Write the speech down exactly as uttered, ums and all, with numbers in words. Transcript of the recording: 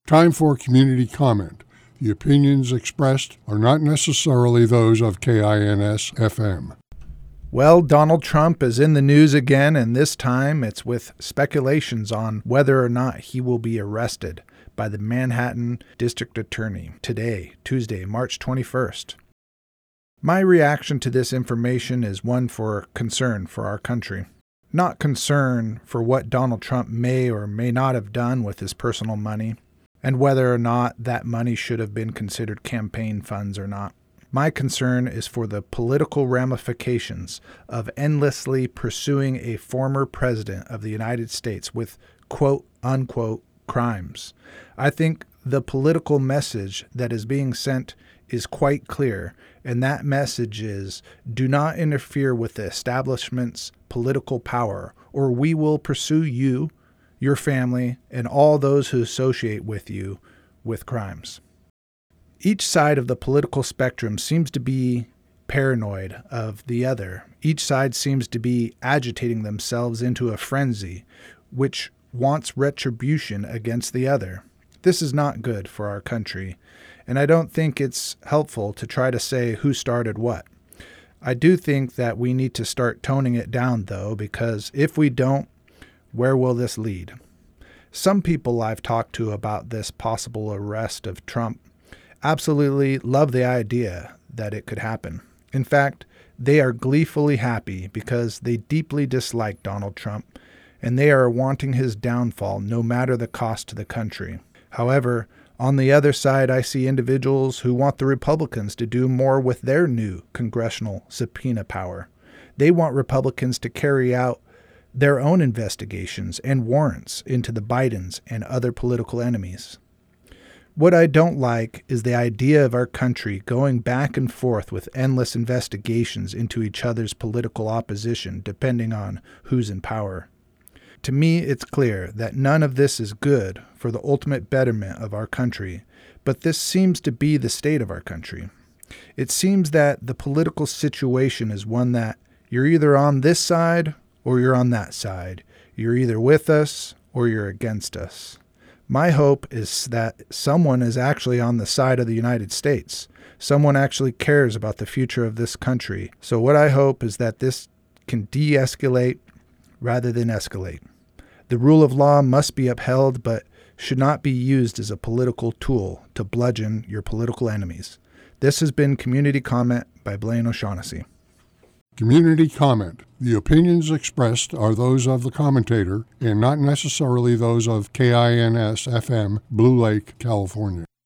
Time for community comment. The opinions expressed are not necessarily those of K I N S F M. Well, Donald Trump is in the news again, and this time it's with speculations on whether or not he will be arrested by the Manhattan District Attorney today, Tuesday, March twenty-first. My reaction to this information is one for concern for our country. Not concern for what Donald Trump may or may not have done with his personal money, and whether or not that money should have been considered campaign funds or not. My concern is for the political ramifications of endlessly pursuing a former president of the United States with quote-unquote crimes. I think the political message that is being sent is quite clear, and that message is, do not interfere with the establishment's political power, or we will pursue you, your family, and all those who associate with you with crimes. Each side of the political spectrum seems to be paranoid of the other. Each side seems to be agitating themselves into a frenzy, which wants retribution against the other. This is not good for our country, and I don't think it's helpful to try to say who started what. I do think that we need to start toning it down, though, because if we don't, where will this lead? Some people I've talked to about this possible arrest of Trump absolutely love the idea that it could happen. In fact, they are gleefully happy because they deeply dislike Donald Trump, and they are wanting his downfall no matter the cost to the country. However, on the other side, I see individuals who want the Republicans to do more with their new congressional subpoena power. They want Republicans to carry out their own investigations and warrants into the Bidens and other political enemies. What I don't like is the idea of our country going back and forth with endless investigations into each other's political opposition, depending on who's in power. To me, it's clear that none of this is good for the ultimate betterment of our country, but this seems to be the state of our country. It seems that the political situation is one that you're either on this side or you're on that side. You're either with us or you're against us. My hope is that someone is actually on the side of the United States. Someone actually cares about the future of this country. So what I hope is that this can de-escalate rather than escalate. The rule of law must be upheld, but should not be used as a political tool to bludgeon your political enemies. This has been Community Comment by Blaine O'Shaughnessy. Community comment. The opinions expressed are those of the commentator and not necessarily those of K I N S F M, Blue Lake, California.